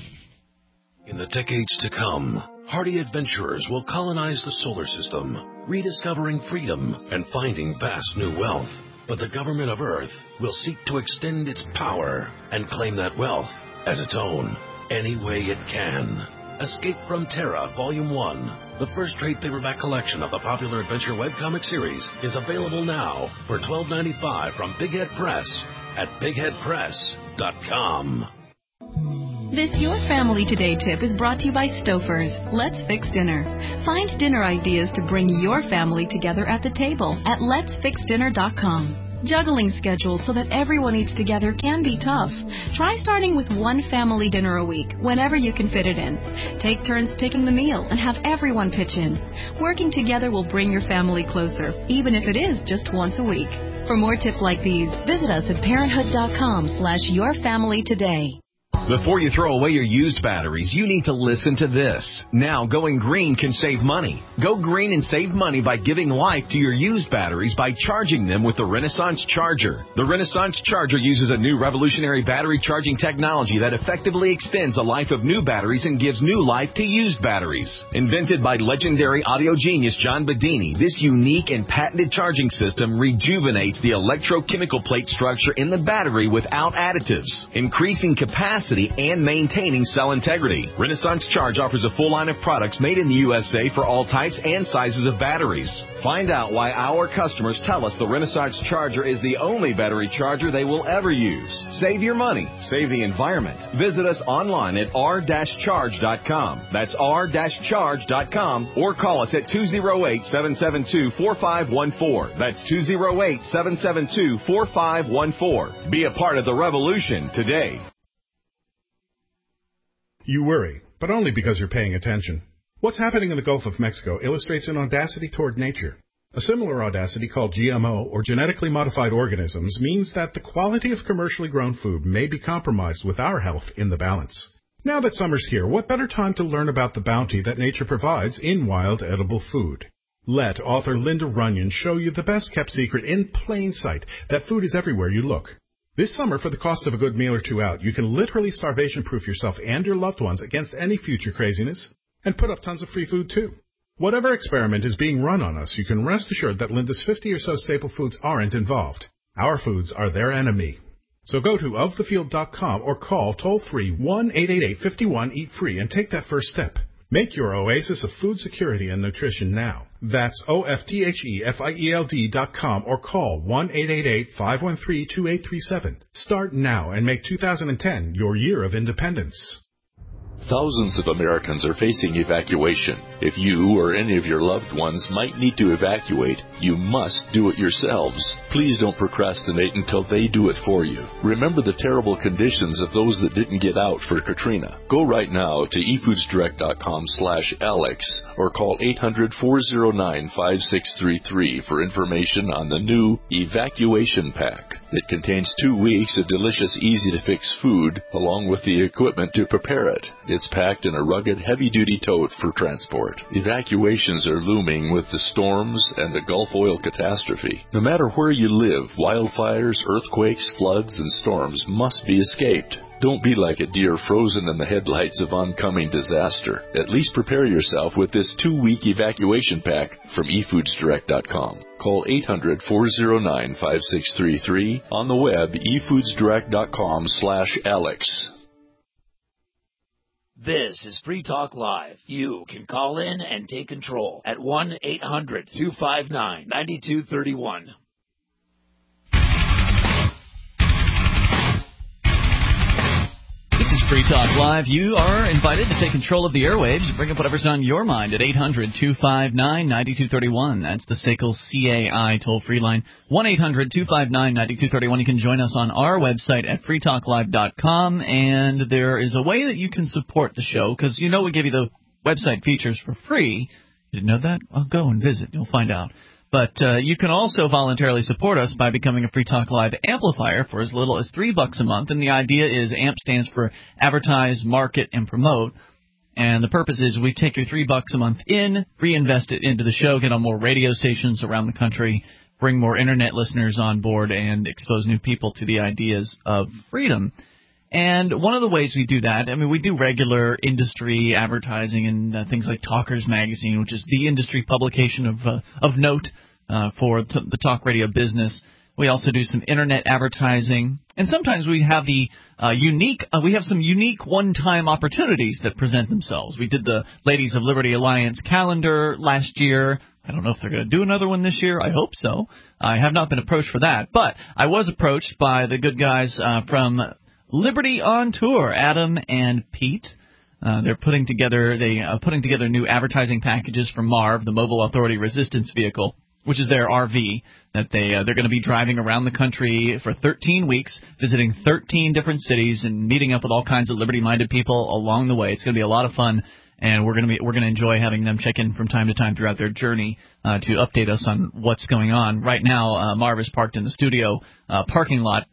In the decades to come, hardy adventurers will colonize the solar system, rediscovering freedom and finding vast new wealth. But the government of Earth will seek to extend its power and claim that wealth as its own, any way it can. Escape from Terra, Volume one, the first trade paperback collection of the popular adventure webcomic series, is available now for twelve ninety-five from Big Head Press at big head press dot com. This Your Family Today tip is brought to you by Stouffer's. Let's Fix Dinner. Find dinner ideas to bring your family together at the table at lets fix dinner dot com. Juggling schedules so that everyone eats together can be tough. Try starting with one family dinner a week, whenever you can fit it in. Take turns picking the meal and have everyone pitch in. Working together will bring your family closer, even if it is just once a week. For more tips like these, visit us at parenthood dot com slash your family today. Before you throw away your used batteries, you need to listen to this. Now, going green can save money. Go green and save money by giving life to your used batteries by charging them with the Renaissance Charger. The Renaissance Charger uses a new revolutionary battery charging technology that effectively extends the life of new batteries and gives new life to used batteries. Invented by legendary audio genius John Bedini, this unique and patented charging system rejuvenates the electrochemical plate structure in the battery without additives, increasing capacity and maintaining cell integrity. Renaissance Charge offers a full line of products made in the U S A for all types and sizes of batteries. Find out why our customers tell us the Renaissance Charger is the only battery charger they will ever use. Save your money. Save the environment. Visit us online at r dash charge dot com. That's r dash charge dot com, or call us at two oh eight, seven seven two, four five one four. That's two oh eight, seven seven two, four five one four. Be a part of the revolution today. You worry, but only because you're paying attention. What's happening in the Gulf of Mexico illustrates an audacity toward nature. A similar audacity called G M O, or genetically modified organisms, means that the quality of commercially grown food may be compromised with our health in the balance. Now that summer's here, what better time to learn about the bounty that nature provides in wild edible food? Let author Linda Runyon show you the best-kept secret in plain sight, that food is everywhere you look. This summer, for the cost of a good meal or two out, you can literally starvation-proof yourself and your loved ones against any future craziness, and put up tons of free food, too. Whatever experiment is being run on us, you can rest assured that Linda's fifty or so staple foods aren't involved. Our foods are their enemy. So go to of the field dot com or call toll-free one eight eight eight, five one, eat free and take that first step. Make your oasis of food security and nutrition now. That's O F T H E F I E L D dot com or call one eight eight eight, five one three, two eight three seven. Start now and make two thousand ten your year of independence. Thousands of Americans are facing evacuation. If you or any of your loved ones might need to evacuate, you must do it yourselves. Please don't procrastinate until they do it for you. Remember the terrible conditions of those that didn't get out for Katrina. Go right now to e foods direct dot com slash Alex or call eight hundred, four oh nine, five six three three for information on the new Evacuation Pack. It contains two weeks of delicious, easy-to-fix food, along with the equipment to prepare it. It's packed in a rugged, heavy-duty tote for transport. Evacuations are looming with the storms and the Gulf oil catastrophe. No matter where you live, wildfires, earthquakes, floods, and storms must be escaped. Don't be like a deer frozen in the headlights of oncoming disaster. At least prepare yourself with this two-week evacuation pack from e foods direct dot com. Call eight hundred, four oh nine, five six three three. On the web, e foods direct dot com slash Alex. This is Free Talk Live. You can call in and take control at one eight hundred, two five nine, nine two three one. This is Free Talk Live. You are invited to take control of the airwaves. Bring up whatever's on your mind at eight hundred, two five nine, nine two three one. That's the S A C L C A I toll-free line. one eight hundred, two five nine, nine two three one. You can join us on our website at free talk live dot com, and there is a way that you can support the show, because you know we give you the website features for free. You didn't know that? Well, go and visit. You'll find out. But uh, you can also voluntarily support us by becoming a Free Talk Live amplifier for as little as three bucks a month. And the idea is AMP stands for Advertise, Market, and Promote. And the purpose is we take your three bucks a month in, reinvest it into the show, get on more radio stations around the country, bring more Internet listeners on board, and expose new people to the ideas of freedom. And one of the ways we do that, I mean, we do regular industry advertising and uh, things like Talkers Magazine, which is the industry publication of uh, of note uh, for t- the talk radio business. We also do some Internet advertising, and sometimes we have the uh, unique, uh, we have some unique one-time opportunities that present themselves. We did the Ladies of Liberty Alliance calendar last year. I don't know if they're going to do another one this year. I hope so. I have not been approached for that, but I was approached by the good guys uh, from Liberty on Tour, Adam and Pete. Uh, they're putting together they uh, putting together new advertising packages for MARV, the Mobile Authority Resistance Vehicle, which is their R V that they uh, they're going to be driving around the country for thirteen weeks, visiting thirteen different cities and meeting up with all kinds of liberty-minded people along the way. It's going to be a lot of fun, and we're going to be we're going to enjoy having them check in from time to time throughout their journey uh, to update us on what's going on. Right now, uh, MARV is parked in the studio uh, parking lot.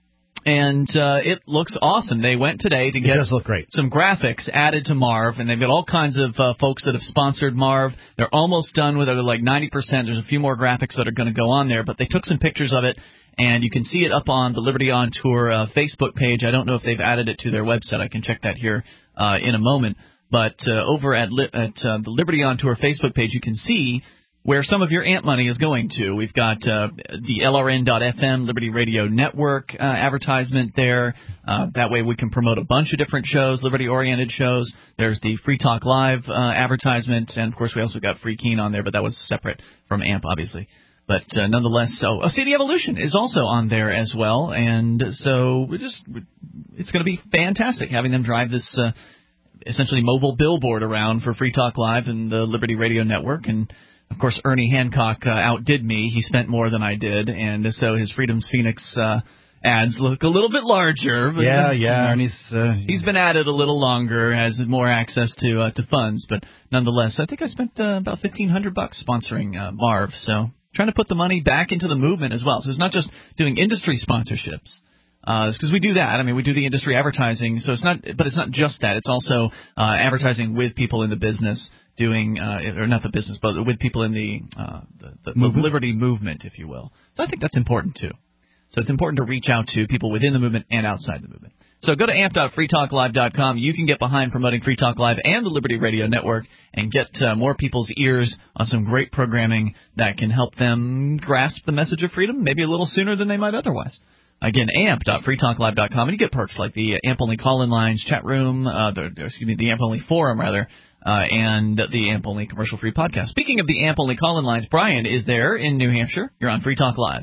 And uh, it looks awesome. They went today to get it does look great. some graphics added to MARV, and they've got all kinds of uh, folks that have sponsored MARV. They're almost done with it. They're like ninety percent. There's a few more graphics that are going to go on there, but they took some pictures of it, and you can see it up on the Liberty on Tour uh, Facebook page. I don't know if they've added it to their website. I can check that here uh, in a moment. But uh, over at, li- at uh, the Liberty on Tour Facebook page, you can see where some of your A M P money is going to. We've got uh, the L R N dot F M, Liberty Radio Network uh, advertisement there. Uh, that way we can promote a bunch of different shows, liberty-oriented shows. There's the Free Talk Live uh, advertisement, and, of course, we also got Free Keen on there, but that was separate from A M P, obviously. But uh, nonetheless, so oh, C D Evolution is also on there as well, and so we just it's going to be fantastic having them drive this uh, essentially mobile billboard around for Free Talk Live and the Liberty Radio Network. And of course, Ernie Hancock uh, outdid me. He spent more than I did, and so his Freedom's Phoenix uh, ads look a little bit larger. But yeah, yeah, Ernie's uh, he's been at it a little longer, has more access to uh, to funds, but nonetheless, I think I spent uh, about fifteen hundred bucks sponsoring uh, MARV. So trying to put the money back into the movement as well. So it's not just doing industry sponsorships. Because uh, we do that. I mean, we do the industry advertising. So it's not, but it's not just that. It's also uh, advertising with people in the business, doing, uh, or not the business, but with people in the uh, the, the, the liberty movement, if you will. So I think that's important too. So it's important to reach out to people within the movement and outside the movement. So go to amp dot free talk live dot com. You can get behind promoting Free Talk Live and the Liberty Radio Network and get uh, more people's ears on some great programming that can help them grasp the message of freedom maybe a little sooner than they might otherwise. Again, amp dot free talk live dot com, and you get perks like the AMP-only call-in lines, chat room, uh, the, excuse me, the AMP-only forum, rather, uh, and the AMP-only commercial-free podcast. Speaking of the AMP-only call-in lines, Brian is there in New Hampshire. You're on Free Talk Live.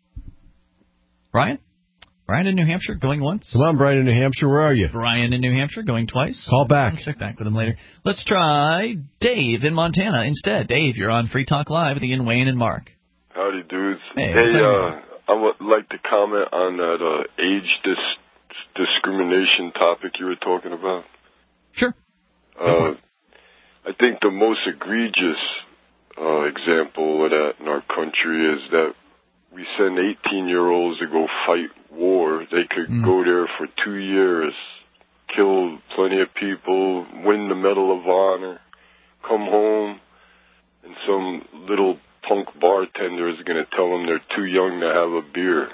Brian? Brian in New Hampshire, going once. Come on, Brian in New Hampshire, where are you? Brian in New Hampshire, going twice. Call back. I'll check back with him later. Let's try Dave in Montana instead. Dave, you're on Free Talk Live with Ian, Wayne, and Mark. Howdy, dudes. Hey, hey uh, I would like to comment on that uh, age dis- discrimination topic you were talking about. Sure. Uh, I think the most egregious uh, example of that in our country is that we send eighteen-year-olds to go fight war. They could mm. go there for two years, kill plenty of people, win the Medal of Honor, come home, and some little punk bartender is going to tell them they're too young to have a beer.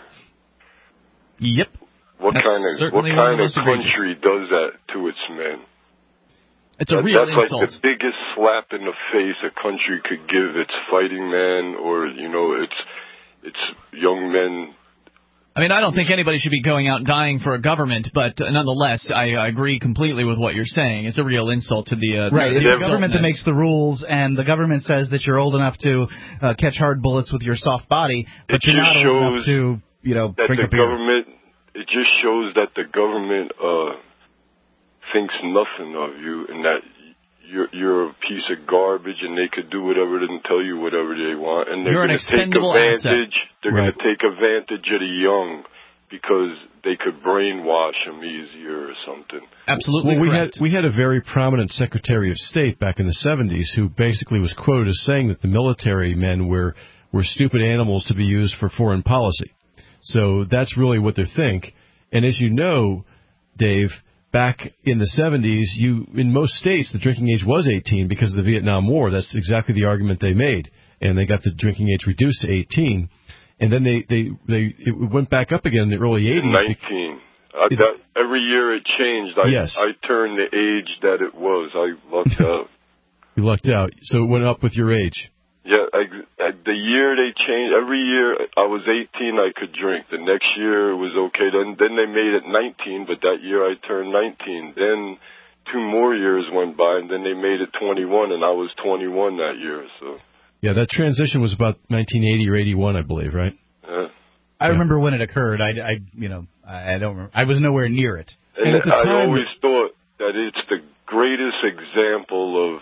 Yep. What That's kind of what kind of country does that to its men? It's a that, real that's insult. That's like the biggest slap in the face a country could give its fighting men, or you know, its its young men. I mean, I don't think anybody should be going out and dying for a government, but uh, nonetheless, I, I agree completely with what you're saying. It's a real insult to the... Uh, right, the, it's the the government that makes the rules, and the government says that you're old enough to uh, catch hard bullets with your soft body, but it you're not old enough shows to, you know, that drink the a beer. government, it just shows that the government uh, thinks nothing of you, and that you're, you're a piece of garbage, and they could do whatever and tell you whatever they want, and they're going to take advantage. Asset. They're right. going to take advantage of the young, because they could brainwash them easier or something. Absolutely well, we correct. had we had a very prominent Secretary of State back in the seventies who basically was quoted as saying that the military men were were stupid animals to be used for foreign policy. So that's really what they think. And as you know, Dave, back in the seventies, you in most states the drinking age was eighteen because of the Vietnam War. That's exactly the argument they made, and they got the drinking age reduced to eighteen. And then they, they, they it went back up again in the early eighties. nineteen. Uh, it, that, every year it changed. I, yes. I turned the age that it was. I lucked out. You lucked out. So it went up with your age. Yeah, I, I, the year they changed, every year I was eighteen, I could drink. The next year it was okay. Then, then they made it nineteen, but that year I turned nineteen. Then two more years went by, and then they made it twenty-one, and I was twenty-one that year, so... Yeah, that transition was about nineteen eighty or eighty-one, I believe, right? Yeah. I remember when it occurred. I, I, you know, I don't remember. I was nowhere near it. And, and at the I time, always thought that it's the greatest example of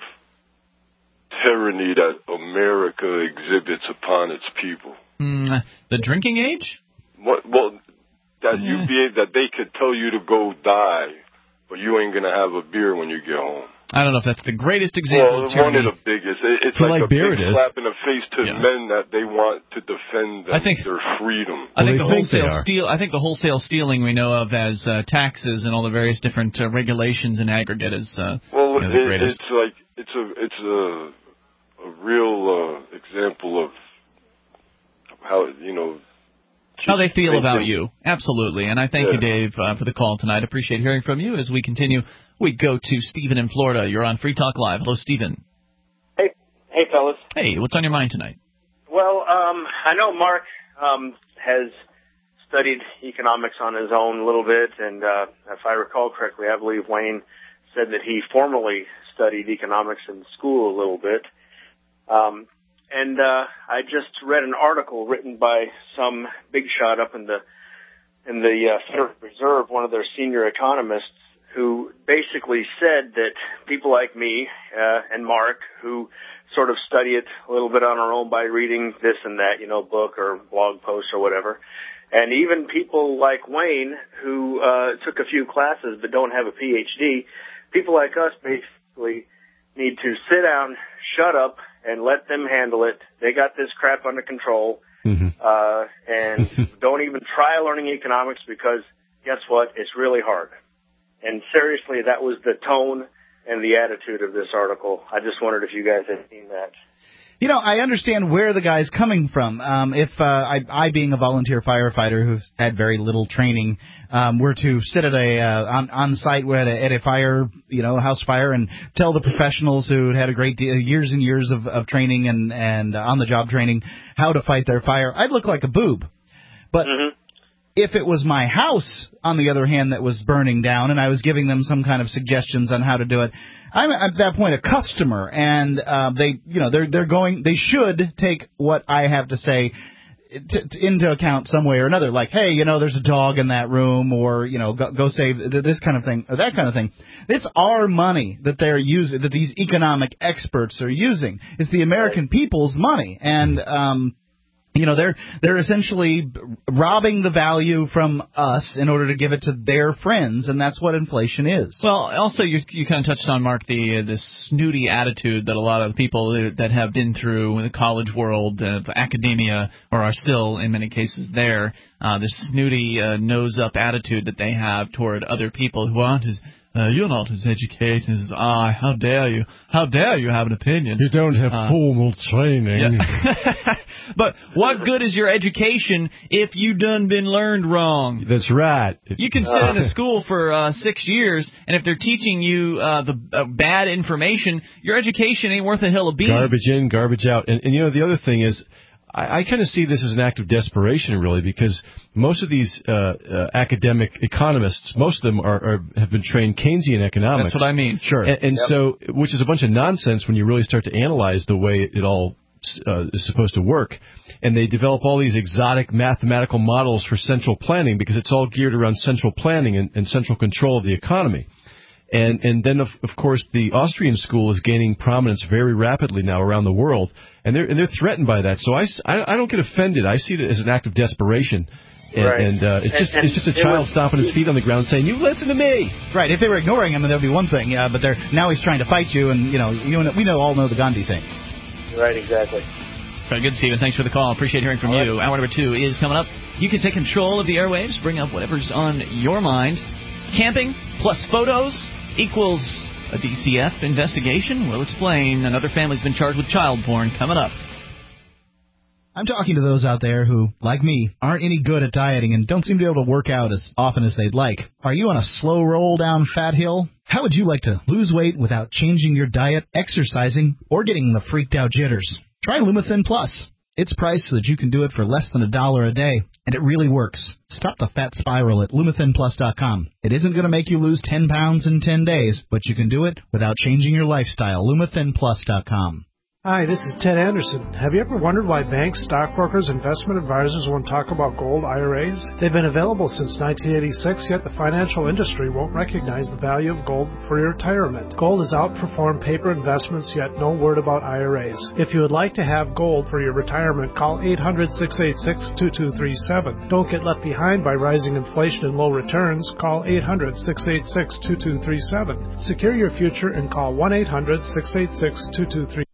tyranny that America exhibits upon its people. Mm, the drinking age? What, well, that yeah. you be that they could tell you to go die, but you ain't gonna have a beer when you get home. I don't know if that's the greatest example well, of tyranny. One of the biggest. It's like, like a beer big it is. slap in the face to yeah. men that they want to defend them, I think, their freedom. I think well, the think wholesale steal. I think the wholesale stealing we know of as uh, taxes and all the various different uh, regulations in aggregate is uh, well, you know, the it, greatest. it's like it's a it's a a real uh, example of how you know. How they feel about you. Absolutely. And I thank yeah. you, Dave, uh, for the call tonight. Appreciate hearing from you. As we continue, we go to Stephen in Florida. You're on Free Talk Live. Hello, Stephen. Hey, hey, fellas. Hey, what's on your mind tonight? Well, um, I know Mark um, has studied economics on his own a little bit, and uh, if I recall correctly, I believe Wayne said that he formally studied economics in school a little bit. Um And uh, I just read an article written by some big shot up in the in the uh, Federal Reserve, one of their senior economists, who basically said that people like me uh, and Mark, who sort of study it a little bit on our own by reading this and that, you know, book or blog post or whatever, and even people like Wayne, who uh, took a few classes but don't have a P H D, people like us basically need to sit down, shut up, and let them handle it. They got this crap under control. Mm-hmm. Uh, and don't even try learning economics because guess what? It's really hard. And seriously, that was the tone and the attitude of this article. I just wondered if you guys had seen that. You know, I understand where the guy's coming from. Um, if uh, I, I, being a volunteer firefighter who's had very little training, um, were to sit at a uh, on, on site at a, at a fire, you know, house fire, and tell the professionals who had a great deal, years and years of, of training and and on the job training how to fight their fire, I'd look like a boob. But mm-hmm. If it was my house, on the other hand, that was burning down, and I was giving them some kind of suggestions on how to do it, I'm at that point a customer, and uh, they, you know, they're they're going, they should take what I have to say t- t- into account some way or another. Like, hey, you know, there's a dog in that room, or you know, go, go save this kind of thing, or that kind of thing. It's our money that they're using, that these economic experts are using. It's the American people's money, and um. You know, they're they're essentially robbing the value from us in order to give it to their friends, and that's what inflation is. Well, also you you kind of touched on, Mark, the uh, this snooty attitude that a lot of people that have been through the college world, uh, academia, or are still in many cases there. Uh, this snooty uh, nose up attitude that they have toward other people who aren't as Uh, you're not as educated as I. How dare you? How dare you have an opinion? You don't have uh, formal training. Yeah. But what good is your education if you done been learned wrong? That's right. You can sit in a school for uh, six years, and if they're teaching you uh, the uh, bad information, your education ain't worth a hill of beans. Garbage in, garbage out. And, and you know, the other thing is, I, I kind of see this as an act of desperation, really, because most of these uh, uh, academic economists, most of them are, are have been trained Keynesian economics. That's what I mean. Sure. And, and Yep. so, which is a bunch of nonsense when you really start to analyze the way it all uh, is supposed to work. And they develop all these exotic mathematical models for central planning because it's all geared around central planning and, and central control of the economy. And and then, of, of course, the Austrian school is gaining prominence very rapidly now around the world, and they're, and they're threatened by that. So I, I, I don't get offended. I see it as an act of desperation. And, Right. and uh, it's just And- it's just a and it child was- stomping his feet on the ground saying, "You listen to me." Right. If they were ignoring him, then that'd be one thing. Yeah, but they're now he's trying to fight you, and you know, you know, we know all know the Gandhi saying. Right, exactly. Very good, Stephen. Thanks for the call. Appreciate hearing from you. Hour number two is coming up. You can take control of the airwaves, bring up whatever's on your mind. Camping plus photos equals a D C F investigation. We'll explain. Another family's been charged with child porn. Coming up. I'm talking to those out there who, like me, aren't any good at dieting and don't seem to be able to work out as often as they'd like. Are you on a slow roll down fat hill? How would you like to lose weight without changing your diet, exercising, or getting the freaked out jitters? Try Lumithin Plus. It's priced so that you can do it for less than a dollar a day, and it really works. Stop the fat spiral at Lumithin Plus dot com. It isn't going to make you lose ten pounds in ten days, but you can do it without changing your lifestyle. Lumithin Plus dot com. Hi, this is Ted Anderson. Have you ever wondered why banks, stockbrokers, investment advisors won't talk about gold I R As? They've been available since nineteen eighty-six, yet the financial industry won't recognize the value of gold for your retirement. Gold has outperformed paper investments, yet no word about I R As. If you would like to have gold for your retirement, call eight hundred, six eight six, two two three seven. Don't get left behind by rising inflation and low returns. Call eight hundred, six eight six, two two three seven. Secure your future and call one eight hundred, six eight six, two two three seven.